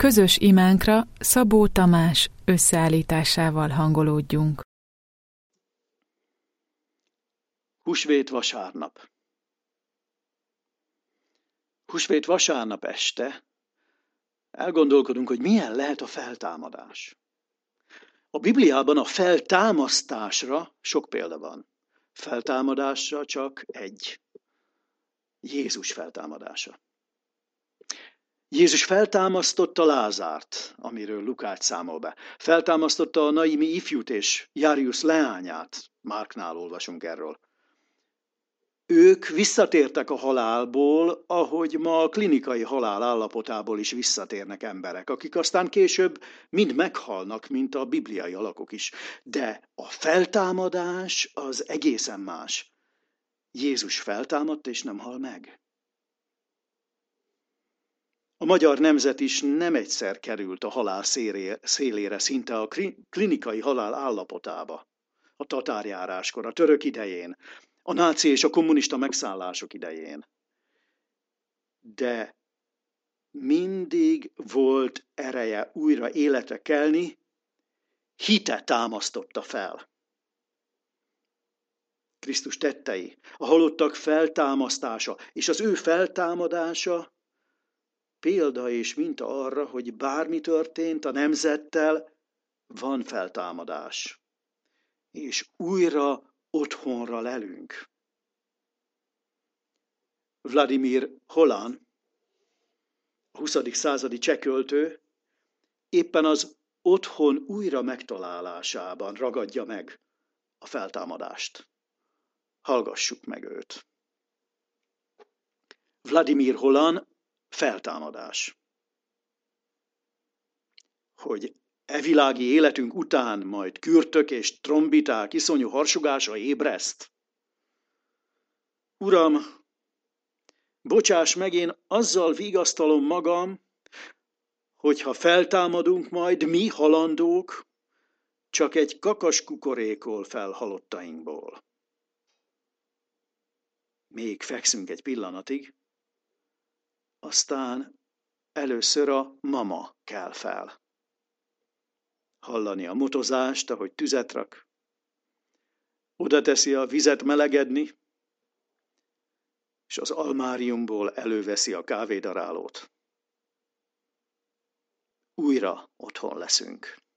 Közös imánkra Szabó Tamás összeállításával hangolódjunk. Húsvét vasárnap. Húsvét vasárnap este elgondolkodunk, hogy milyen lehet a feltámadás. A Bibliában a feltámasztásra sok példa van. Feltámadásra csak egy. Jézus feltámadása. Jézus feltámasztotta Lázárt, amiről Lukács számol be. Feltámasztotta a naimi ifjút és Járius leányát. Márknál olvasunk erről. Ők visszatértek a halálból, ahogy ma a klinikai halál állapotából is visszatérnek emberek, akik aztán később mind meghalnak, mint a bibliai alakok is. De a feltámadás az egészen más. Jézus feltámadt és nem hal meg. A magyar nemzet is nem egyszer került a halál szélére, szinte a klinikai halál állapotába. A tatárjáráskor, a török idején, a náci és a kommunista megszállások idején. De mindig volt ereje újra életre kelni, hite támasztotta fel. Krisztus tettei, a halottak feltámasztása és az ő feltámadása példa és minta arra, hogy bármi történt a nemzettel, van feltámadás. És újra otthonra lelünk. Vladimir Holan, a 20. századi cseh költő, éppen az otthon újra megtalálásában ragadja meg a feltámadást. Hallgassuk meg őt. Vladimir Holan, feltámadás. Hogy e világi életünk után majd kürtök és trombiták iszonyú harsugása ébreszt? Uram, bocsáss meg, én azzal vigasztalom magam, hogyha feltámadunk majd mi halandók, csak egy kakas kukorékol fel halottainkból. Még fekszünk egy pillanatig, aztán először a mama kell fel. Hallani a motozást, ahogy tüzet rak. Oda teszi a vizet melegedni, és az almáriumból előveszi a kávédarálót. Újra otthon leszünk.